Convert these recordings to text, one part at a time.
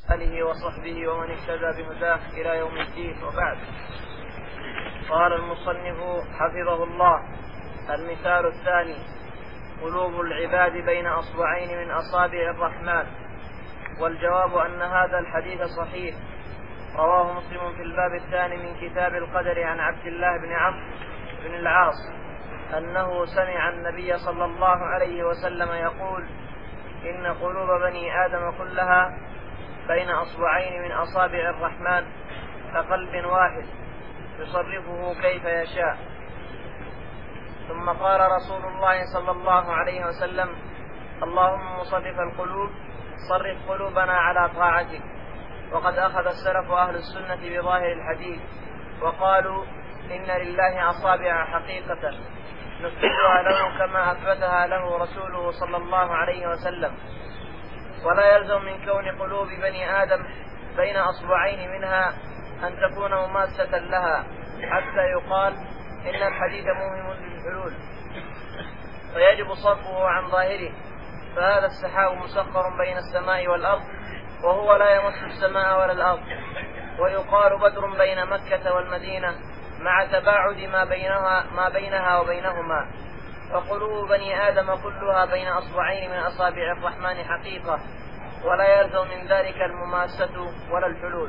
آله وصحبه ومن اهتدى بهداه إلى يوم الدين. وبعد، قال المصنف حفظه الله: المثال الثاني: قلوب العباد بين أصبعين من أصابع الرحمن. والجواب أن هذا الحديث صحيح، رواه مسلم في الباب الثاني من كتاب القدر عن عبد الله بن عمرو بن العاص أنه سمع النبي صلى الله عليه وسلم يقول: إن قلوب بني آدم كلها بين أصبعين من أصابع الرحمن كقلب واحد يصرفه كيف يشاء. ثم قال رسول الله صلى الله عليه وسلم: اللهم مصرف القلوب صرف قلوبنا على طاعتك. وقد أخذ السلف أهل السنة بظاهر الحديث وقالوا: إن لله أصابع حقيقة نثبتها له كما أثبتها له رسوله صلى الله عليه وسلم. ولا يلزم من كون قلوب بني آدم بين أصبعين منها أن تكون مماسة لها حتى يقال إن الحديث موهم للحلول، فيجب صرفه عن ظاهره. فهذا السحاب مسخر بين السماء والأرض وهو لا يمس السماء ولا الأرض. ويقال بدر بين مكة والمدينة مع تباعد ما بينها وبينهما. فقلوب بني آدم كلها بين أصبعين من أصابع الرحمن حقيقة، ولا يلزم من ذلك المماسة ولا الحلول.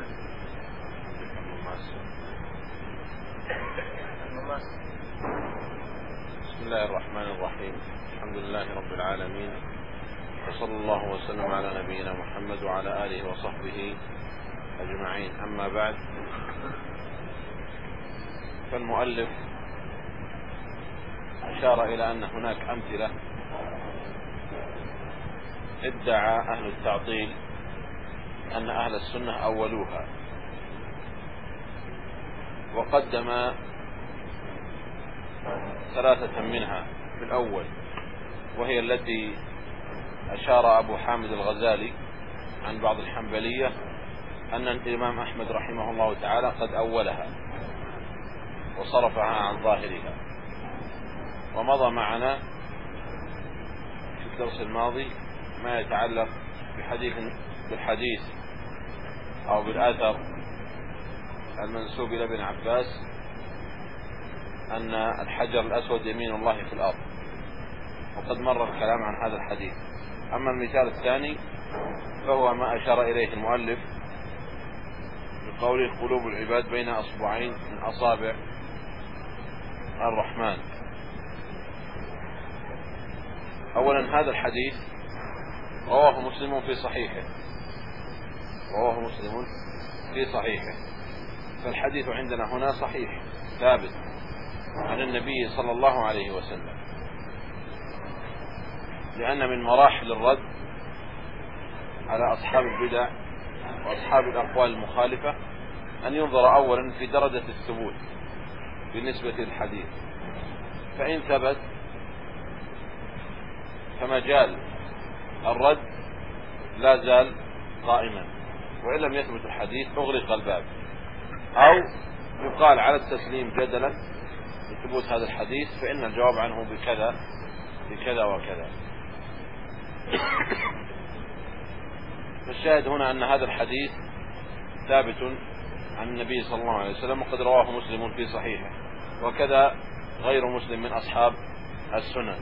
بسم الله الرحمن الرحيم. الحمد لله رب العالمين، وصلى الله وسلم على نبينا محمد وعلى آله وصحبه أجمعين. أما بعد، فالمؤلف أشار إلى أن هناك أمثلة ادعى أهل التعطيل أن أهل السنة أولوها، وقدم ثلاثة منها في الأول، وهي التي أشار أبو حامد الغزالي عن بعض الحنبلية أن الإمام أحمد رحمه الله تعالى قد أولها وصرفها عن ظاهرها. ومضى معنا في الدرس الماضي ما يتعلق بالحديث أو بالآثر المنسوب إلى ابن عباس أن الحجر الأسود يمين الله في الأرض، وقد مر الكلام عن هذا الحديث. أما المثال الثاني فهو ما أشار إليه المؤلف بقوله: قلوب العباد بين أصبعين من أصابع الرحمن. أولا، هذا الحديث رواه مسلم في صحيحه، فالحديث عندنا هنا صحيح ثابت عن النبي صلى الله عليه وسلم، لأن من مراحل الرد على أصحاب البدع وأصحاب الأقوال المخالفة أن ينظر أولا في درجة الثبوت بالنسبة للحديث، فإن ثبت فمجال الرد لا زال قائما، وإن لم يثبت الحديث أغلق الباب، أو يقال على التسليم جدلا لثبوت هذا الحديث فإن الجواب عنه بكذا وكذا. فالشاهد هنا أن هذا الحديث ثابت عن النبي صلى الله عليه وسلم، وقد رواه مسلم في صحيحه، وكذا غير مسلم من أصحاب السنن.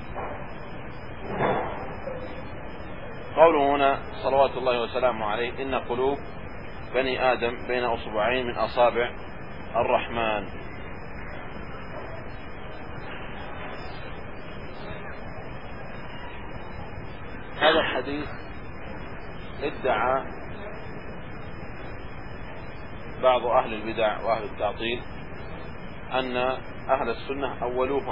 قوله هنا صلوات الله وسلامه عليه: إن قلوب بني آدم بين أصبعين من أصابع الرحمن. هذا الحديث ادعى بعض أهل البدع وأهل التعطيل أن أهل السنة أولوه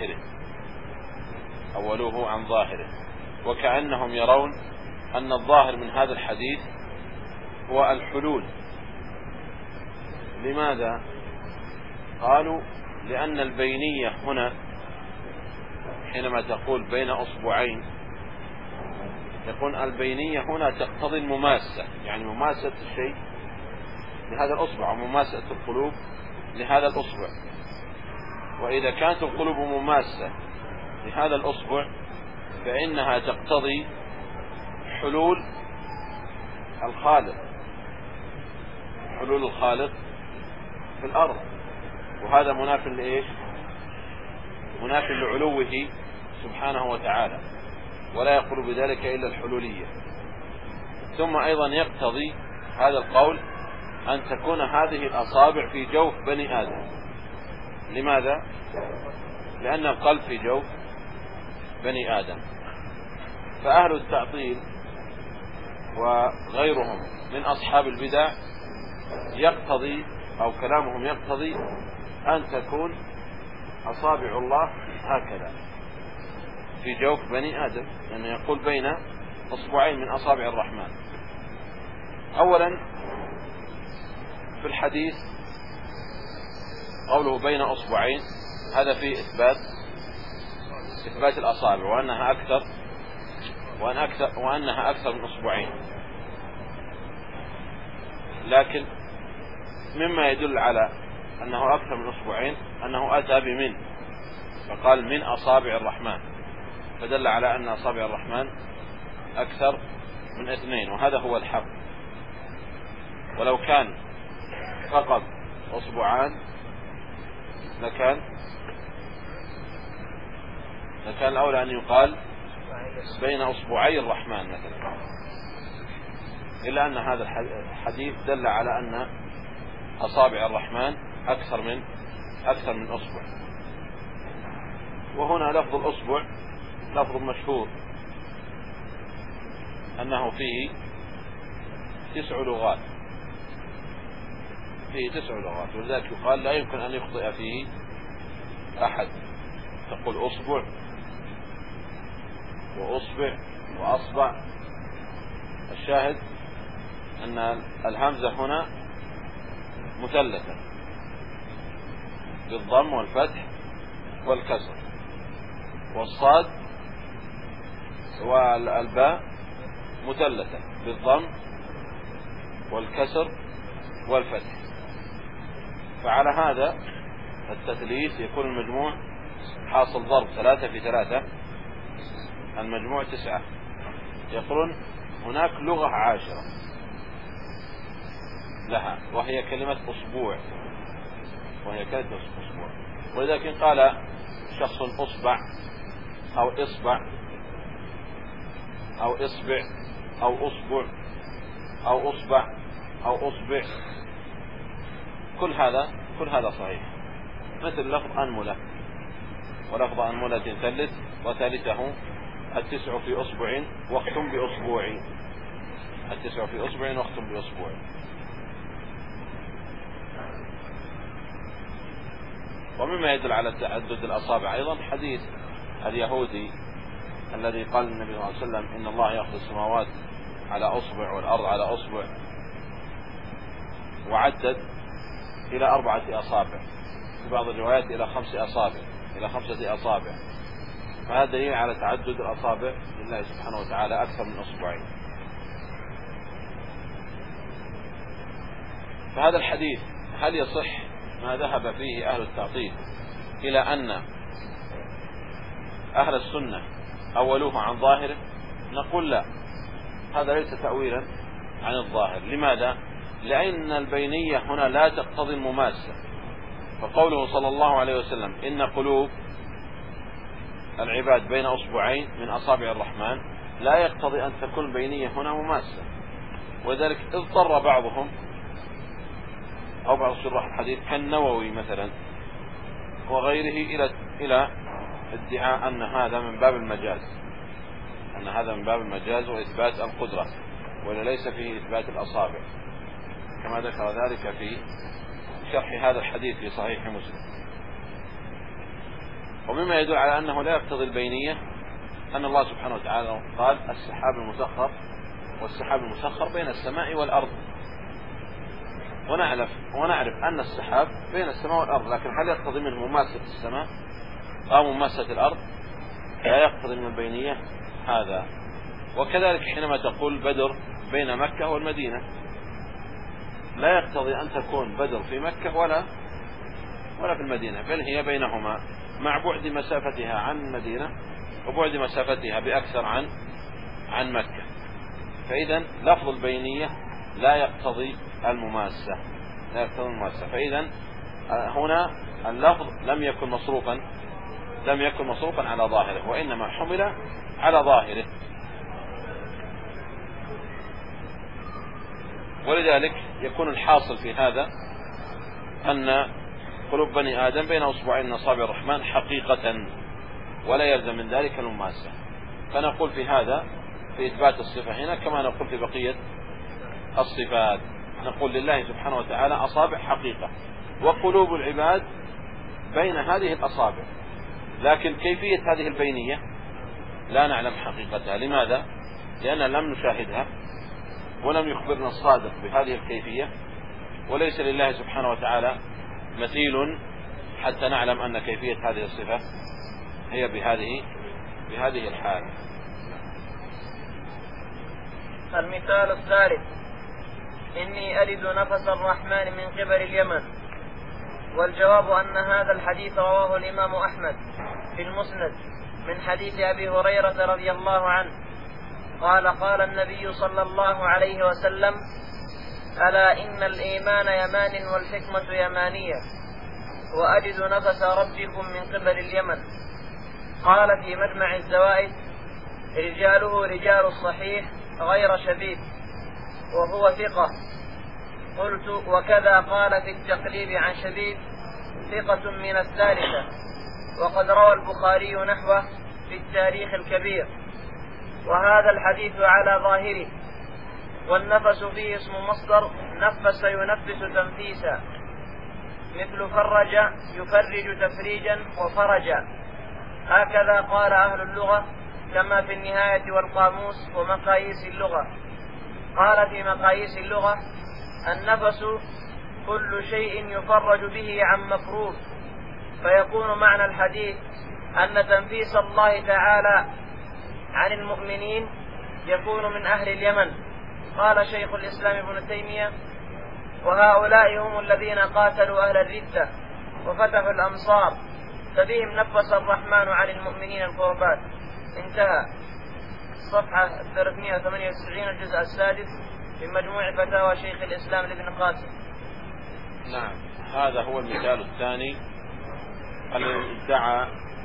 عن ظاهره، وكأنهم يرون أن الظاهر من هذا الحديث هو الحلول. لماذا؟ قالوا: لأن البينية هنا حينما تقول بين أصبعين يكون البينية هنا تقتضي المماسة، يعني مماسة الشيء لهذا الأصبع ومماسة القلوب لهذا الأصبع. وإذا كانت القلوب مماسة لهذا الأصبع فإنها تقتضي حلول الخالق، حلول الخالق في الأرض، وهذا مناف لإيش؟ مناف لعلوه سبحانه وتعالى، ولا يقول بذلك إلا الحلولية. ثم أيضا يقتضي هذا القول أن تكون هذه الأصابع في جوف بني آدم. لماذا؟ لأن القلب في جوف بني آدم. فأهل التعطيل وغيرهم من أصحاب البدع يقتضي أو كلامهم يقتضي أن تكون أصابع الله هكذا في جوف بني آدم، يعني يقول بين أصبعين من أصابع الرحمن. أولا في الحديث قوله بين أصبعين، هذا فيه إثبات الأصابع وأنها أكثر من أصبعين، لكن مما يدل على أنه أكثر من أصبعين أنه أتى بمن، فقال من أصابع الرحمن، فدل على أن أصابع الرحمن أكثر من 2، وهذا هو الحق. ولو كان فقط أصبعان لكان الأولى أن يقال بين أصبعي الرحمن مثلا، إلا أن هذا الحديث دل على أن أصابع الرحمن أكثر من أصبع. وهنا لفظ الأصبع لفظ مشهور أنه فيه 9 لغات، ولذلك يقال لا يمكن أن يخطئ فيه أحد. تقول أصبع وأصبع وأصبع. الشاهد أن الهمزة هنا مثلثة بالضم والفتح والكسر، والصاد والباء مثلثة بالضم والكسر والفتح. فعلى هذا التثليث يكون المجموع حاصل ضرب 3 في 3، المجموع 9. يقولون هناك لغة 10 لها، وهي كلمة أصبوع، ولذلك إن قال شخص أصبع أو إصبع أو إصبع أو أصبع أو أصبع أو أصبع، كل هذا صحيح. مثل لفظ أنملة، ولفظ أنملة ثلث وثالثه 9 في أصبع واختم بأصبوع، 9 في أصبع واختم بأصبوع. ومما يدل على تعدد الأصابع أيضا حديث اليهودي الذي قال النبي صلى الله عليه وسلم إن الله يأخذ السماوات على أصبع والأرض على أصبع، وعدد إلى 4 أصابع، في بعض الروايات إلى 5 أصابع. فهذا دليل على تعدد الأصابع لله سبحانه وتعالى أكثر من أصبعين. فهذا الحديث هل يصح ما ذهب فيه أهل التعطيل إلى أن أهل السنة أولوه عن ظاهره؟ نقول لا، هذا ليس تأويلا عن الظاهر. لماذا؟ لأن البينية هنا لا تقتضي المماسة. فقوله صلى الله عليه وسلم إن قلوب العباد بين أصبعين من أصابع الرحمن لا يقتضي أن تكون البينية هنا مماسة. وذلك اضطر بعضهم أو بعض شراح الحديث كالنووي مثلا وغيره إلى ادعاء أن هذا من باب المجاز وإثبات القدرة، ولا ليس فيه إثبات الأصابع، كما ذكر ذلك في شرح هذا الحديث في صحيح مسلم. ومما يدل على أنه لا يقتضي البينية أن الله سبحانه وتعالى قال السحاب المسخر، والسحاب المسخر بين السماء والأرض، ونعرف أن السحاب بين السماء والأرض، لكن هل يقتضي منه مماسة السماء أو مماسة الأرض؟ لا يقتضي من البينية هذا. وكذلك حينما تقول بدر بين مكة والمدينة، لا يقتضي أن تكون بدر في مكة ولا في المدينة، بل هي بينهما مع بعد مسافتها عن المدينة وبعد مسافتها بأكثر عن مكة. فإذا لفظ البينية لا يقتضي المماسة، فإذا هنا اللفظ لم يكن مصروفا على ظاهره، وإنما حمل على ظاهره. ولذلك يكون الحاصل في هذا أن قلوب بني آدم بين أصبعين من أصابع الرحمن حقيقة، ولا يلزم من ذلك المماسة. فنقول في هذا في إثبات الصفة هنا كما نقول في بقية الصفات، نقول لله سبحانه وتعالى أصابع حقيقة، وقلوب العباد بين هذه الأصابع، لكن كيفية هذه البينية لا نعلم حقيقتها. لماذا؟ لأننا لم نشاهدها ولم يخبرنا الصادق بهذه الكيفية، وليس لله سبحانه وتعالى مثيل حتى نعلم أن كيفية هذه الصفة هي بهذه الحال. المثال الثالث: إني أجد نفس الرحمن من قبل اليمن. والجواب أن هذا الحديث رواه الإمام أحمد في المسند من حديث أبي هريرة رضي الله عنه قال: قال النبي صلى الله عليه وسلم: ألا إن الإيمان يمان والحكمة يمانية، وأجد نفس ربكم من قبل اليمن. قال في مجمع الزوائد: رجاله رجال الصحيح غير شبيب، وهو ثقة. قلت: وكذا قال في التقليب عن شبيب ثقة من الثالثة، وقد روى البخاري نحوه في التاريخ الكبير. وهذا الحديث على ظاهره، والنفس فيه اسم مصدر نفس ينفس تنفيسا، مثل فرج يفرج تفريجا وفرجا. هكذا قال أهل اللغة كما في النهاية والقاموس ومقاييس اللغة. قال في مقاييس اللغة: النفس كل شيء يفرج به عن مكروه. فيكون معنى الحديث أن تنفيس الله تعالى عن المؤمنين يكون من أهل اليمن. قال شيخ الإسلام ابن تيمية: وهؤلاء هم الذين قاتلوا أهل الردة وفتحوا الأمصار، فبهم نفس الرحمن عن المؤمنين الكربات. انتهى. صفحة 398 الجزء السادس في مجموع فتاوى شيخ الإسلام لابن قاسم. نعم، هذا هو المثال الثاني الذي ادعى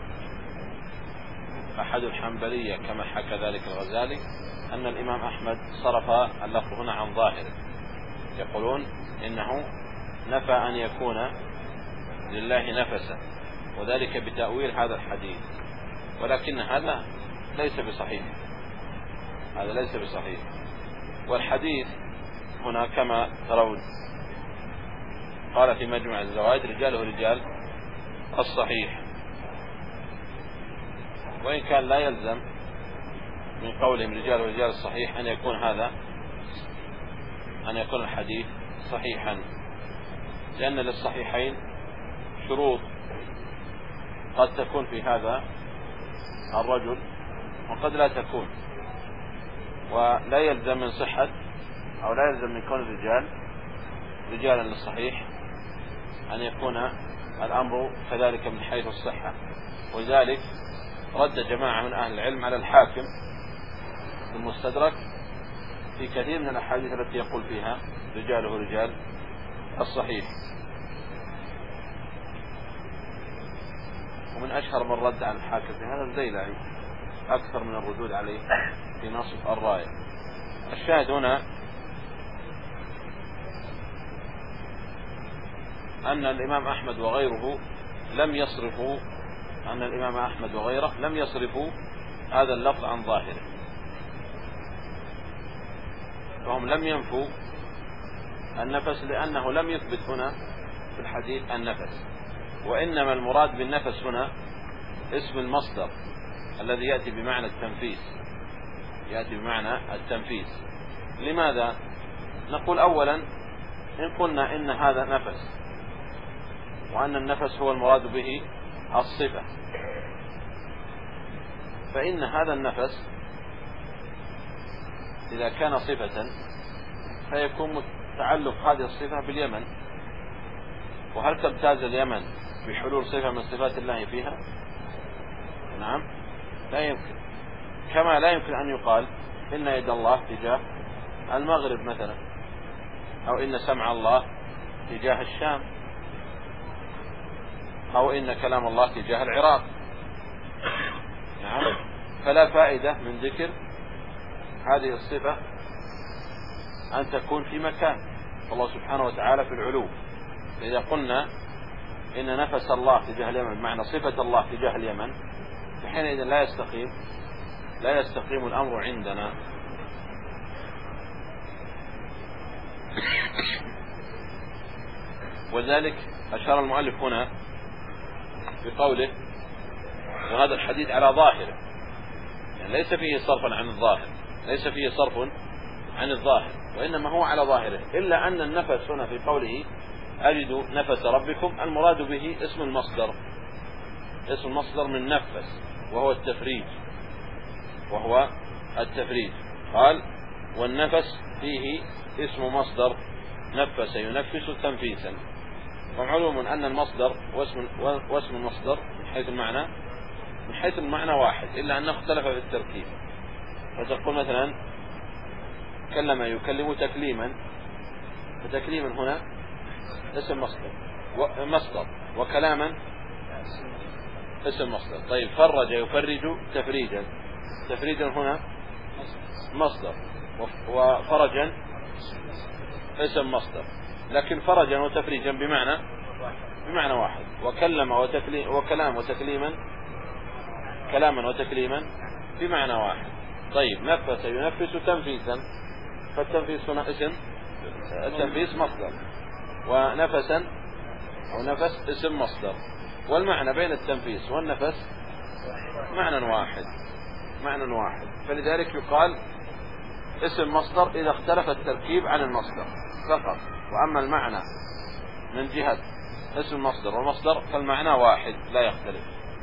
أحد الحنبلية كما حكى ذلك الغزالي أن الإمام أحمد صرف اللفظ هنا عن ظاهره. يقولون إنه نفى أن يكون لله نفسا، وذلك بتأويل هذا الحديث، ولكن هذا ليس بصحيح. والحديث هنا كما ترون قال في مجمع الزوائد: رجاله رجال الصحيح. وإن كان لا يلزم من قولهم رجال رجال الصحيح أن يكون الحديث صحيحا، لأن للصحيحين شروط قد تكون في هذا الرجل وقد لا تكون، ولا يلزم من صحة أو لا يلزم من كون الرجال رجالا للصحيح أن يكون الأمر كذلك من حيث الصحة. ولذلك رد جماعة من أهل العلم على الحاكم في المستدرك في كثير من الأحاديث التي يقول فيها رجاله رجال الصحيح. ومن أشهر من رد على الحاكم في هذا الزيلعي أكثر من الردود عليه في نصف الراية. الشاهد هنا أن الإمام أحمد وغيره لم يصرفوا هذا اللفظ عن ظاهره، فهم لم ينفوا النفس لأنه لم يثبت هنا في الحديث النفس، وإنما المراد بالنفس هنا اسم المصدر الذي يأتي بمعنى التنفيس. لماذا؟ نقول أولا إن قلنا إن هذا نفس وأن النفس هو المراد به الصفة، فإن هذا النفس إذا كان صفة فيكون تعلق هذه الصفة باليمن. وهل تمتاز اليمن بحلول صفة من صفات الله فيها؟ نعم، لا يمكن. كما لا يمكن أن يقال إن يد الله تجاه المغرب مثلا، أو إن سمع الله تجاه الشام، أو إن كلام الله تجاه العراق. نعم. فلا فائدة من ذكر هذه الصفة أن تكون في مكان الله سبحانه وتعالى في العلو. إذا قلنا إن نفس الله تجاه اليمن معنى صفة الله تجاه اليمن، فحينئذ لا يستقيم الأمر عندنا. وذلك أشار المؤلف هنا بقوله وهذا الحديث على ظاهره، يعني ليس فيه صرفا عن الظاهر، ليس فيه صرف عن الظاهر، وإنما هو على ظاهره، إلا أن النفس هنا في قوله أجد نفس ربكم المراد به اسم المصدر، اسم المصدر من نفس وهو التفريج. قال والنفس فيه اسم مصدر نفس ينفس تنفيسا. ومعلوم أن المصدر واسم المصدر من حيث المعنى واحد، إلا أنه اختلف في التركيب. فتقول مثلا كلم يكلم تكليما، فتكليما هنا اسم مصدر وكلاما اسم مصدر. طيب فرج يفرج تفريجا هنا مصدر، وفرجا اسم مصدر، لكن فرجا وتفريجا بمعنى واحد. وكلام وتكليما كلاما وتكليما بمعنى واحد. طيب نفس ينفس تنفيسا، فالتنفيس هنا التنفيس مصدر، ونفسا أو نفس اسم مصدر، والمعنى بين التنفيس والنفس معنى واحد. فلذلك يقال اسم مصدر إذا اختلف التركيب عن المصدر فقط، وأما المعنى من جهة اسم المصدر والمصدر فالمعنى واحد لا يختلف.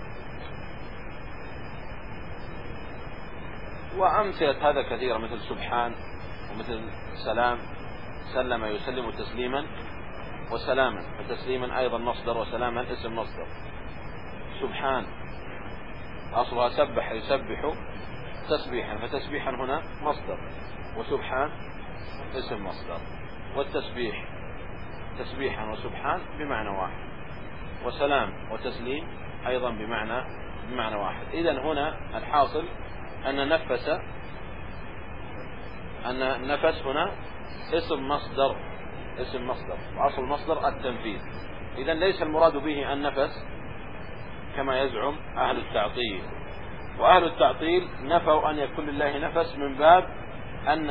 وأمثلة هذا كثيرة، مثل سبحان ومثل سلام، سلم يسلم تسليما وسلاما، فتسليما أيضا مصدر وسلاما اسم مصدر. سبحان أصلها سبح يسبح تسبيحا، فتسبيحا هنا مصدر، وسبحان اسم مصدر. والتسبيح تسبيحا وسبحان بمعنى واحد، وسلام وتسليم أيضا بمعنى واحد. إذن هنا الحاصل أن النفس هنا اسم مصدر، وأصل المصدر التنفيذ. إذن ليس المراد به النفس كما يزعم أهل التعطيل. وأهل التعطيل نفوا أن يكون لله نفس من باب أن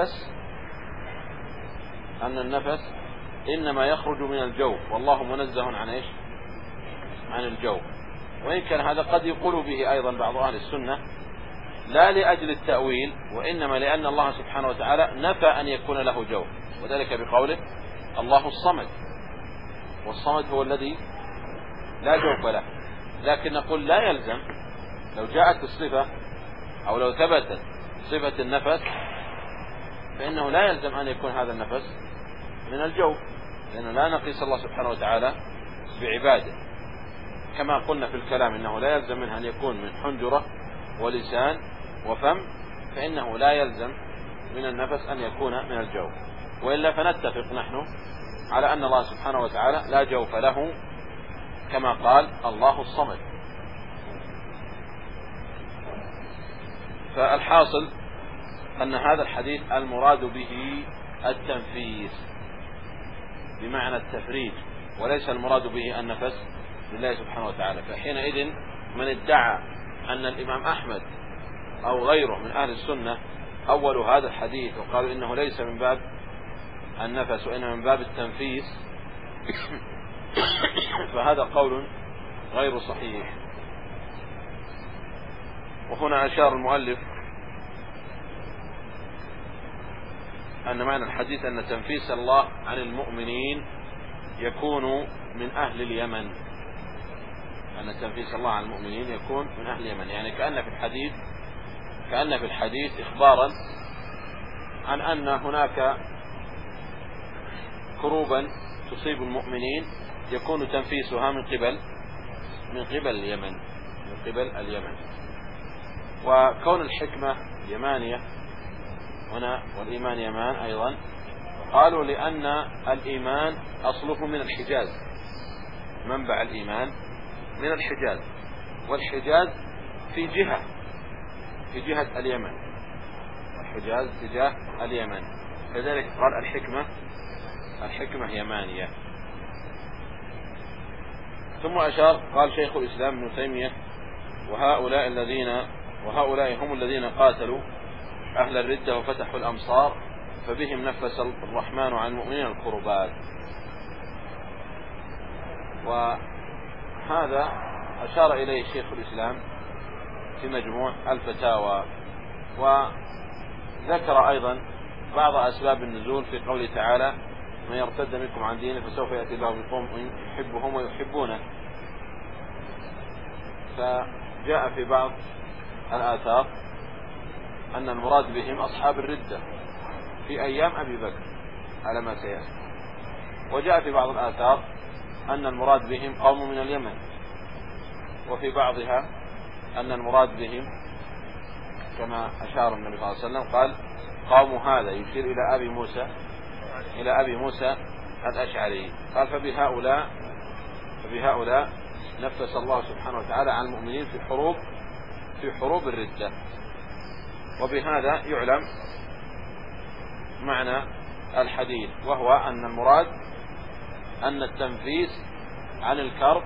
النفس إنما يخرج من الجوف، والله منزه عن الجوف. وإن كان هذا قد يقول به أيضا بعض أهل السنة لا لأجل التأويل، وإنما لأن الله سبحانه وتعالى نفى أن يكون له جوف، وذلك بقوله الله الصمد، والصمد هو الذي لا جوف له. لكن نقول لا يلزم، لو جاءت الصفة أو لو ثبتت صفة النفس فإنه لا يلزم أن يكون هذا النفس من الجوف، لأنه لا نقيس الله سبحانه وتعالى بعباده. كما قلنا في الكلام إنه لا يلزم منها أن يكون من حنجرة ولسان وفم، فإنه لا يلزم من النفس أن يكون من الجوف. وإلا فنتفق نحن على أن الله سبحانه وتعالى لا جوف له، كما قال الله الصمد. فالحاصل أن هذا الحديث المراد به التنفيس بمعنى التفريج، وليس المراد به النفس لله سبحانه وتعالى. فحينئذ من ادعى أن الإمام أحمد أو غيره من أهل السنة أولوا هذا الحديث وقالوا إنه ليس من باب النفس وإنما من باب التنفيس فهذا قول غير صحيح. وهنا أشار المؤلف أن معنى الحديث أن تنفيس الله عن المؤمنين يكون من أهل اليمن، أن تنفيس الله عن المؤمنين يكون من أهل اليمن، يعني كأن في الحديث إخبارا عن أن هناك كروبا تصيب المؤمنين يكون تنفيسها من قبل اليمن. وكون الحكمة يمانية هنا والإيمان يمان أيضا. قالوا لأن الإيمان أصله من الحجاز، منبع الإيمان من الحجاز، والحجاز في جهة اليمن، الحجاز تجاه اليمن، لذلك قال الحكمة يمانية. ثم أشار قال شيخ الإسلام ابن تيمية وهؤلاء هم الذين قاتلوا أهل الردة وفتحوا الأمصار فبهم نفس الرحمن عن المؤمنين الكربات. وهذا أشار إليه شيخ الإسلام في مجموع الفتاوى، وذكر أيضا بعض أسباب النزول في قوله تعالى من يرتد منكم عن دينه فسوف يأتي الله بقوم يحبهم ويحبونه. فجاء في بعض الآثار أن المراد بهم أصحاب الردة في أيام أبي بكر على ما سيأتي، وجاء في بعض الآثار أن المراد بهم قوم من اليمن، وفي بعضها أن المراد بهم كما أشار النبي صلى الله عليه وسلم قال قوم هذا يشير إلى أبي موسى الأشعري. قال فبهؤلاء نفس الله سبحانه وتعالى عن المؤمنين في حروب الردة. وبهذا يعلم معنى الحديث، وهو أن المراد أن التنفيس عن الكرب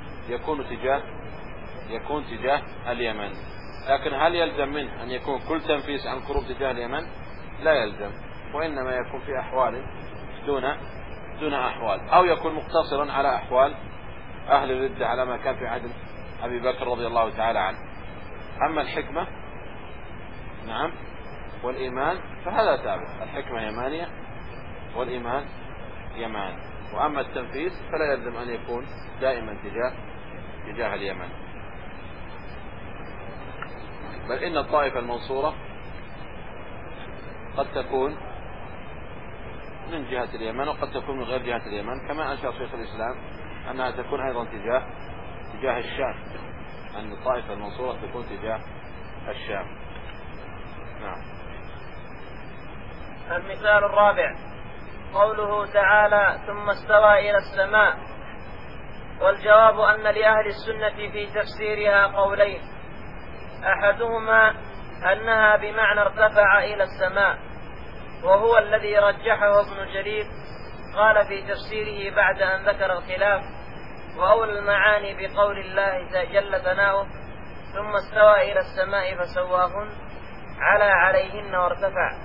يكون تجاه اليمن. لكن هل يلزم منه أن يكون كل تنفيس عن الكروب تجاه اليمن؟ لا يلزم، وإنما يكون في أحوال دون أحوال، أو يكون مقتصرا على أحوال أهل الردة على ما كان في عهد أبي بكر رضي الله تعالى عنه. أما الحكمة نعم والإيمان فهذا ثابت، الحكمة يمانية والإيمان يمان. وأما التنفيذ فلا يلزم أن يكون دائما تجاه اليمن، بل إن الطائفة المنصورة قد تكون من جهة اليمن وقد تكون من غير جهة اليمن، كما أشار شيخ الإسلام أنها تكون أيضا تجاه الشام، أن الطائفة المنصورة تكون تجاه الشام. نعم. المثال الرابع قوله تعالى ثم استوى إلى السماء. والجواب أن لأهل السنة في تفسيرها قولين، أحدهما أنها بمعنى ارتفع إلى السماء، وهو الذي رجحه ابن جرير قال في تفسيره بعد أن ذكر الخلاف، وأولى المعاني بقول الله جل ثناؤه ثم استوى إلى السماء فسواهن عليهن وارتفع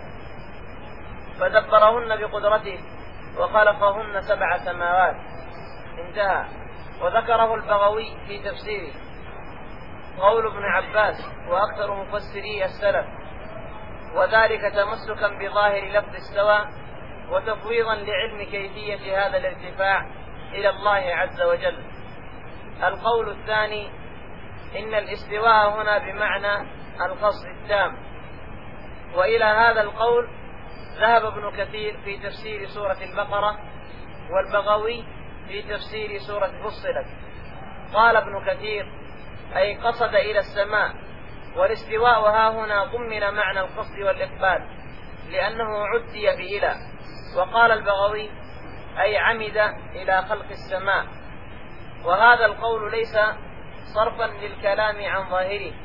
فدبرهن بقدرته وخلقهن 7 سماوات، انتهى. وذكره البغوي في تفسيره قول ابن عباس وأكثر مفسري السلف، وذلك تمسكا بظاهر لفظ استوى وتفويضا لعلم كيفية هذا الارتفاع إلى الله عز وجل. القول الثاني إن الاستواء هنا بمعنى القصد التام، وإلى هذا القول ذهب ابن كثير في تفسير سورة البقرة، والبغوي في تفسير سورة فصلت. قال ابن كثير أي قصد إلى السماء، والاستواء ها هنا ضمن معنى القصد والإقبال لأنه عدي بإلى. وقال البغوي أي عمد إلى خلق السماء، وهذا القول ليس صرفا للكلام عن ظاهره،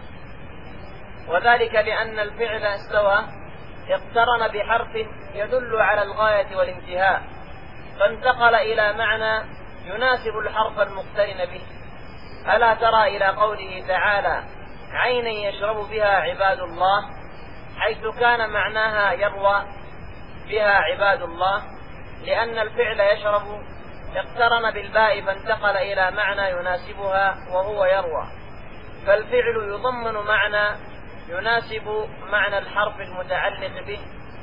وذلك لأن الفعل استوى اقترن بحرف يدل على الغاية والانتهاء، فانتقل إلى معنى يناسب الحرف المقترن به. ألا ترى إلى قوله تعالى عينا يشرب بها عباد الله، حيث كان معناها يروى بها عباد الله، لأن الفعل يشرب اقترن بالباء فانتقل إلى معنى يناسبها وهو يروى، فالفعل يضمن معنى يناسب معنى الحرف المتعلق به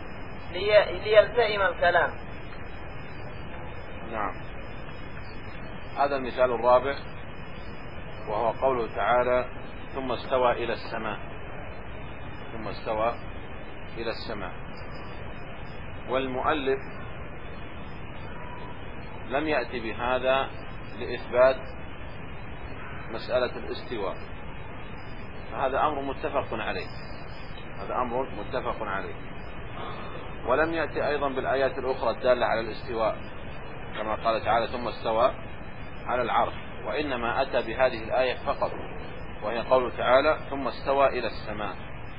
ليلتئم الكلام. نعم. هذا المثال الرابع، وهو قوله تعالى ثم استوى إلى السماء. ثم استوى إلى السماء. والمؤلف لم يأتي بهذا لإثبات مسألة الاستواء، فهذا أمر متفق عليه. ولم يأتي أيضا بالآيات الأخرى الدالة على الاستواء كما قال تعالى ثم استوى على العرش، وإنما أتى بهذه الآية فقط، وهي قوله تعالى ثم استوى إلى السماء.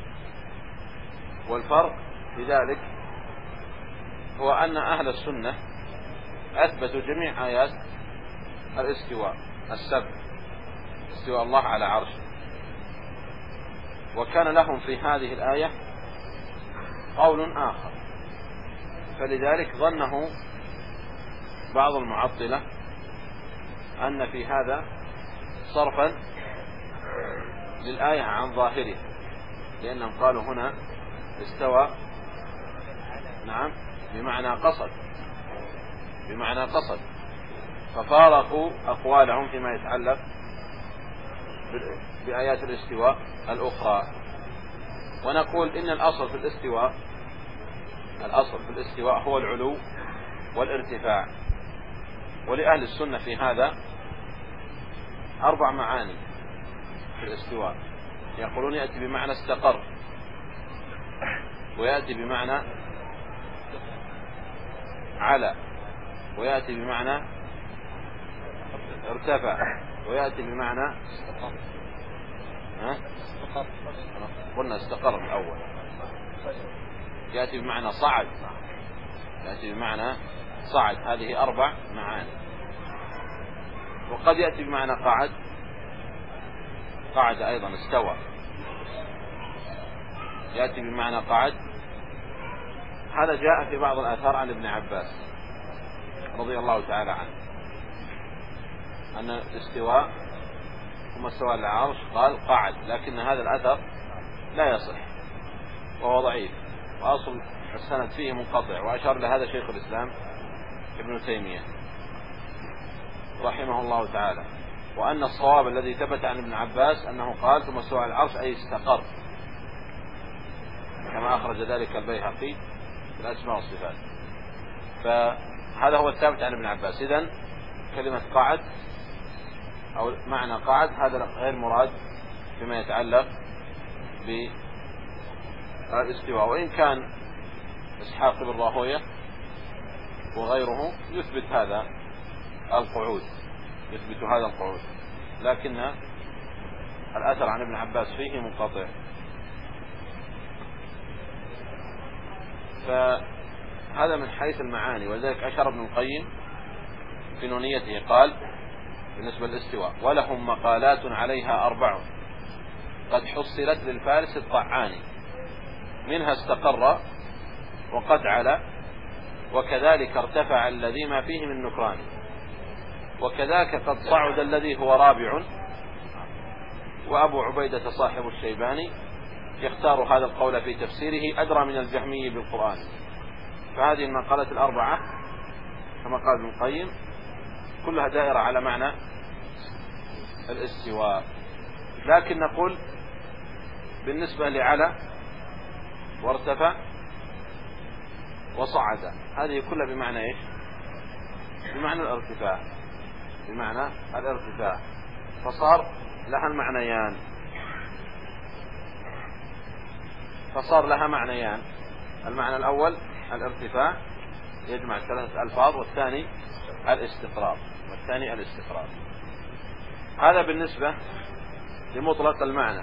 والفرق في ذلك هو أن أهل السنة أثبتوا جميع آيات الاستواء السبع، استواء الله على عرشه، وكان لهم في هذه الآية قول آخر، فلذلك ظنه بعض المعطلة أن في هذا صرفا للآية عن ظاهرها، لأنهم قالوا هنا استوى نعم بمعنى قصد، ففارقوا أقوالهم فيما يتعلق بآيات الاستواء الأخرى. ونقول إن الأصل في الاستواء هو العلو والارتفاع، ولأهل السنة في هذا 4 معاني في الاستواء. يقولون يأتي بمعنى استقر، ويأتي بمعنى على، ويأتي بمعنى ارتفع، ويأتي بمعنى قلنا استقر الأول، يأتي بمعنى صعد، يأتي بمعنى صعد. هذه 4 معاني. وقد يأتي بمعنى قعد أيضا استوى، يأتي بمعنى قعد. هذا جاء في بعض الآثار عن ابن عباس رضي الله تعالى عنه أن الاستواء ثم استوى على العرش قال قعد، لكن هذا الأثر لا يصح وهو ضعيف، وأصل السند فيه منقطع، وأشار لهذا شيخ الإسلام ابن تيمية رحمه الله تعالى. وأن الصواب الذي ثبت عن ابن عباس أنه قال ثم استوى على العرش أي استقر، كما أخرج ذلك البيهقي في الأسماء والصفات. فهذا هو الثابت عن ابن عباس. إذن كلمة قعد أو معنى قعد هذا غير مراد فيما يتعلق بالاستواء، وإن كان إسحاق بن راهوية وغيره يثبت هذا القعود، لكن الأثر عن ابن عباس فيه منقطع. فهذا من حيث المعاني، ولذلك أشار ابن القيم في نونيته قال بالنسبة للاستواء ولهم مقالات عليها 4 قد حصلت للفارس الطعاني، منها استقر وقد علا، وكذلك ارتفع الذي ما فيه من نكران، وكذاك قد صعد الذي هو رابع. وأبو عبيدة صاحب الشيباني يختار هذا القول في تفسيره أدرى من الجهمي بالقرآن. فهذه المقالات 4 كما قال ابن القيم كلها دائرة على معنى الاستواء، لكن نقول بالنسبة لعلى وارتفع وصعد هذه كلها بمعنى ايش؟ بمعنى الارتفاع، فصار لها معنيان. المعنى الأول الارتفاع يجمع 3 ألفاظ، والثاني الاستقرار. هذا بالنسبة لمطلق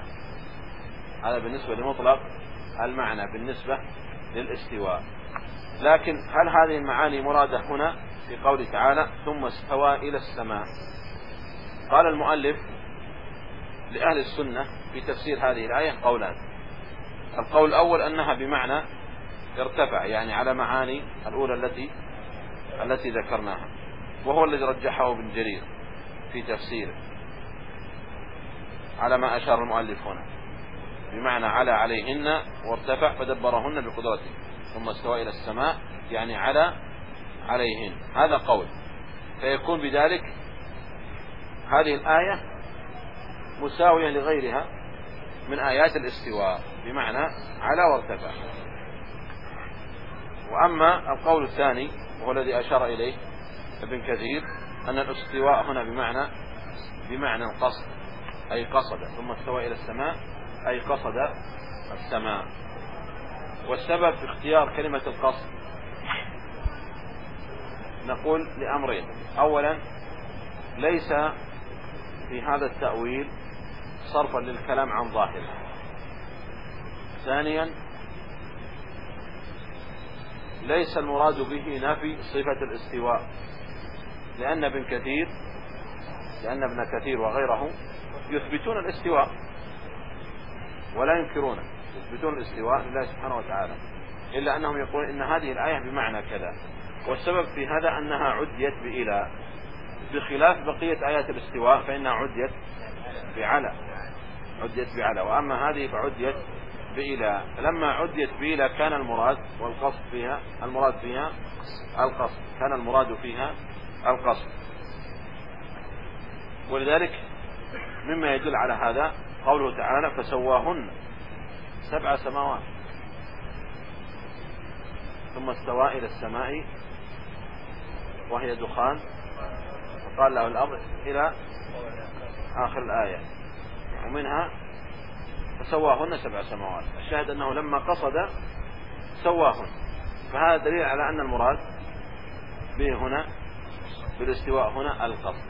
المعنى، بالنسبة للاستواء. لكن هل هذه المعاني مرادة هنا في قوله تعالى ثم استوى إلى السماء؟ قال المؤلف لأهل السنة في تفسير هذه الآية قولان. القول الأول أنها بمعنى ارتفع، يعني على معاني الأولى التي ذكرناها، وهو الذي رجحه ابن جرير في تفسيره على ما أشار المؤلف هنا، بمعنى على عليهن وارتفع فدبرهن بقدرته، ثم استوى إلى السماء يعني على عليهن. هذا قول، فيكون بذلك هذه الآية مساوية لغيرها من آيات الاستواء بمعنى على وارتفع. وأما القول الثاني وهو الذي أشار إليه ابن كثير أن الاستواء هنا بمعنى القصد، أي قصد، ثم استوى إلى السماء أي قصد السماء. والسبب في اختيار كلمة القصد نقول لأمرين. أولا ليس في هذا التأويل صرفا للكلام عن ظاهره. ثانيا ليس المراد به نفي صفة الاستواء، لأن ابن كثير وغيره يثبتون الاستواء ولا ينكرونه، يثبتون الاستواء لله سبحانه وتعالى، إلا أنهم يقولون إن هذه الآية بمعنى كذا. والسبب في هذا أنها عديت بإلى، بخلاف بقية آيات الاستواء فإنها عديت بعلى، وأما هذه فعديت بإلى. لما عديت بإلى كان المراد فيها القصد. ولذلك مما يدل على هذا قوله تعالى فسواهن 7 سماوات ثم استوى إلى السماء وهي دخان وقال له الأرض إلى آخر الآية، ومنها فسواهن 7 سماوات. الشاهد أنه لما قصد سواهن، فهذا دليل على أن المراد به هنا بالاستواء هنا القصد.